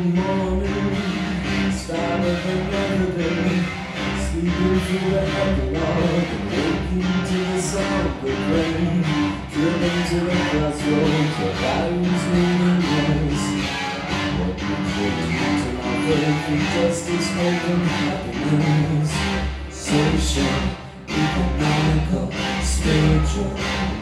morning, started another day, sleeping through the epilogue, waking to the sound of rain, driven to the crossroads where values meaningless. What would you do to my faith in justice, hope, and happiness? Social, economical, spiritual.